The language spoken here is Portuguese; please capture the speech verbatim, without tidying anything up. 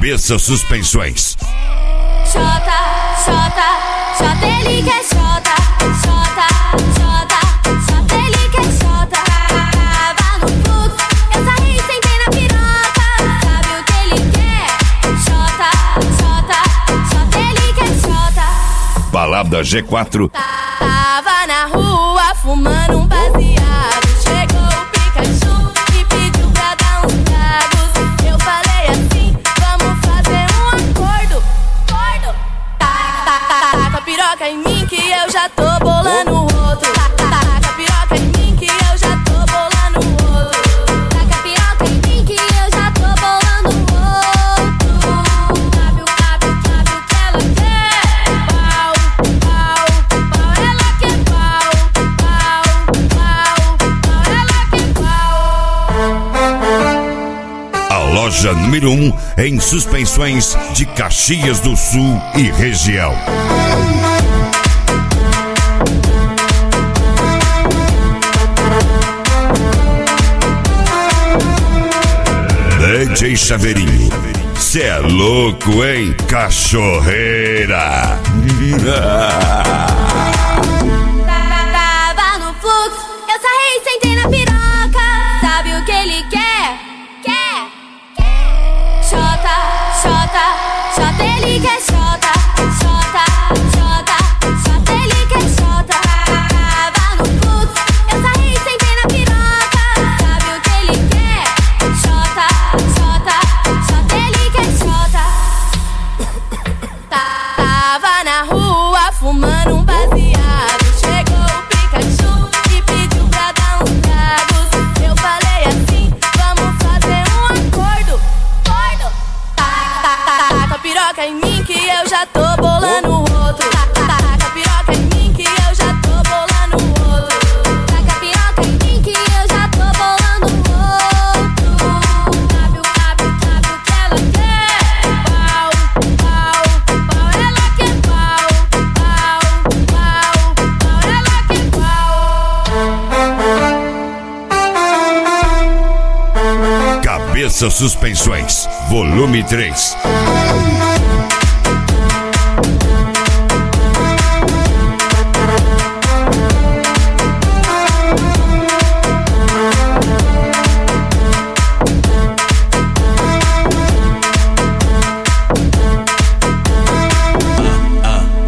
Cabeça Suspensões. Xota, xota, xota, ele quer xota, xota, xota, xota, ele quer xota. Tava no fluxo, eu saí, sentei na piroca. Sabe o que ele quer? Xota, xota, xota, ele quer xota. Balada G quatro. Tava na rua fumando um baseado. Chegou o Pikachu e pediu pra dar uns tragos. Eu falei assim, vamos fazer um acordo. Acordo. Tá, tá, tá, taca a piroca em mim que eu já tô bolando o outro. Tá, tá, taca a piroca em mim que eu já tô bolando o outro. Taca a piroca em mim que eu já tô bolando o outro. Sabe o, sabe o, sabe o que ela quer? Pau, pau, pau, ela quer pau. Pau, pau, pau, ela quer pau. A loja número um em suspensões de Caxias do Sul e região. D J Chaveirinho, cê é louco, hein, cachorreira? Tava no fluxo, eu saí, sentei na piroca. Sabe o que ele quer? Quer? Quer? Xota, xota, xota, ele quer xota. Xota, xota, xota, ele quer xota. Tava no fluxo, eu saí, sentei na piroca. Sabe o que ele quer? Xota, xota, xota, ele quer xota. Tava na rua fumando um baseado. Chegou o Pikachu e pediu pra dar uns tragos. Eu falei assim, vamos fazer um acordo. Acordo. Tá, tá, tá, taca a piroca em mim que eu já tô bolando o outro. Tá, tá, taca a piroca em mim que eu já tô bolando o outro. Taca a piroca em mim que eu já tô bolando o outro. Sabe o, sabe o, sabe o que ela quer? Pau, pau, pau, ela quer pau. Pau, pau, pau, ela quer pau. Cabeça Suspensões, volume três.